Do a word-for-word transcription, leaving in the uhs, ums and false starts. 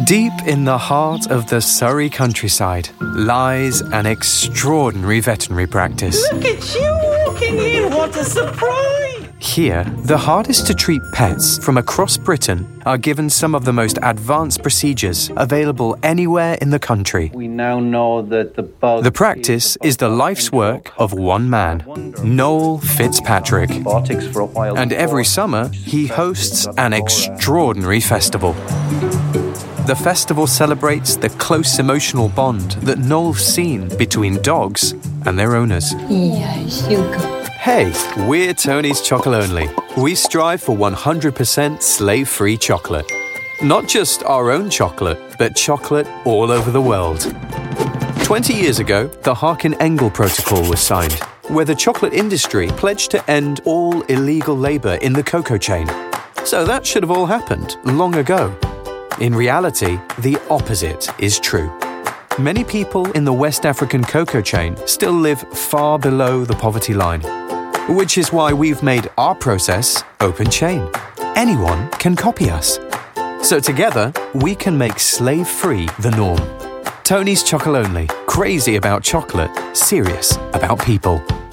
Deep in the heart of the Surrey countryside lies an extraordinary veterinary practice. Look at you walking in, what a surprise! Here, the hardest to treat pets from across Britain are given some of the most advanced procedures available anywhere in the country. We now know that the bug... The practice is the life's work of one man, Noel Fitzpatrick. And every summer, he hosts an extraordinary festival. The festival celebrates the close emotional bond that Noel's seen between dogs and their owners. Hey, we're Tony's Chocolonely. We strive for one hundred percent slave-free chocolate. Not just our own chocolate, but chocolate all over the world. Twenty years ago, the Harkin-Engel Protocol was signed, where the chocolate industry pledged to end all illegal labor in the cocoa chain. So that should have all happened long ago. In reality, the opposite is true. Many people in the West African cocoa chain still live far below the poverty line, which is why we've made our process open chain. Anyone can copy us. So together, we can make slave-free the norm. Tony's Chocolonely, crazy about chocolate, serious about people.